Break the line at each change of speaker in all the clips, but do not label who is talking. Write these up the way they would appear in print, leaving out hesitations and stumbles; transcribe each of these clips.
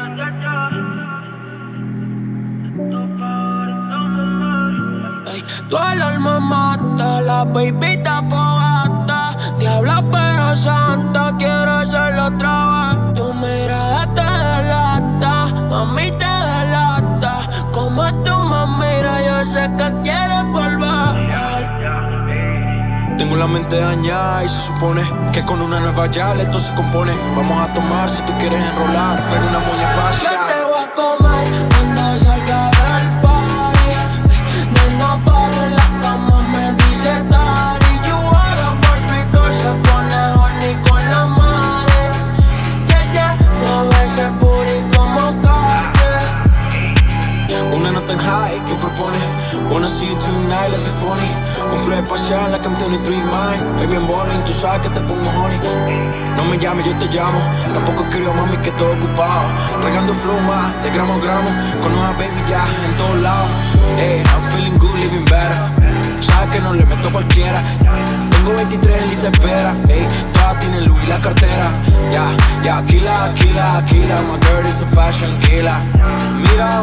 Ey, tu alma mata, la baby está fogata. Diabla pero santa, quiero hacerlo otra vez. Tu mirada te delata, mami te delata. Como tú me miras, yo sé que quieres volver.
Tengo la mente dañada y se supone que con una nueva ya esto se compone. Vamos a tomar si tú quieres enrolar, pero una moña espacial.
Yo te voy a comer cuando salga del party. Nena, para en la cama me dice daddy. You wanna por mi cosa, se pone horny con la madre. Yeah, mueve ese booty como calle.
Una nota en high que propone. Wanna see you tonight, let's get funny. Un flow espacial like I'm 23 mine. Baby I'm balling, tú sabes que te pongo honey. No me llames, yo te llamo. Tampoco escribo mami que estoy ocupado. Regando flow más de gramo a gramo. Con una baby ya en todos lados. I'm feeling good, living better. Sabes que no le meto cualquiera. Tengo 23 en lista de espera. Todas tienen Louis la cartera. Killa. My girl is a fashion killer. Mira.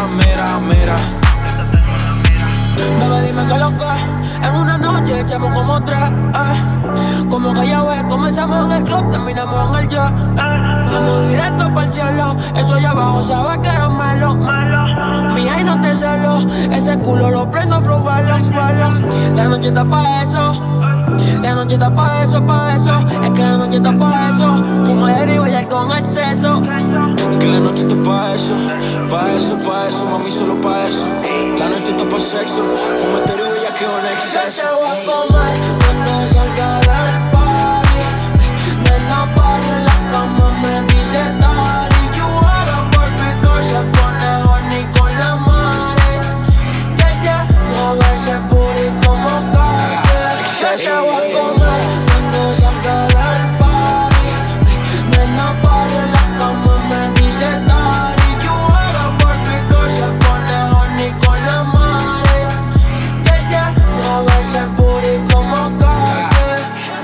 Bebé, dime que lo que en una noche echamos como tres, Como que ya ves, comenzamos en el club, terminamos en el jet, Vamos directo para el cielo, eso allá abajo sabes que era melo. Mi hija no te celo, ese culo lo prendo flow balón. La noche está pa' eso. La noche está pa' eso. Es que la noche está pa' eso. Fumar y bailar con exceso.
Que la noche está pa' eso, mami, solo pa' eso. La noche está pa' sexo, fumetero y bellaqueo en exceso.
Yo te voy a comer cuando salga del party. Nena, para en la cama me dice daddy. You wanna por mi cosa, se pone horny con la madre. Yeah, mueve ese booty como calle. Yo te voy a comer cuando salga del party. Nena, para en la cama me dice daddy. You wanna por mi cosa, se pone horny con la madre. Yeah, mueve ese booty como calle.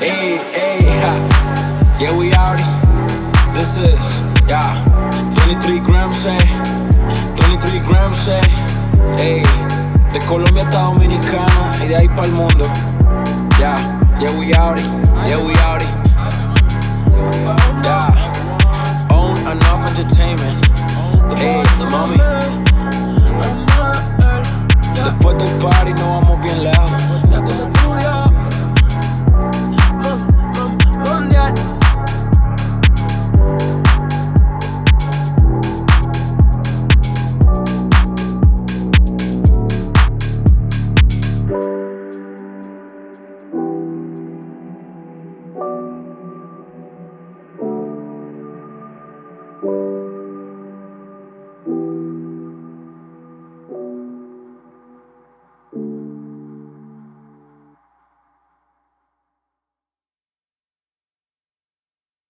Yeah, we outie. This is, 23 grams, 23 grams, de Colombia hasta Dominicana y de ahí para el mundo. Yeah, we outie. Own Enough Entertainment. Mami. Después del party nos vamos bien lejos.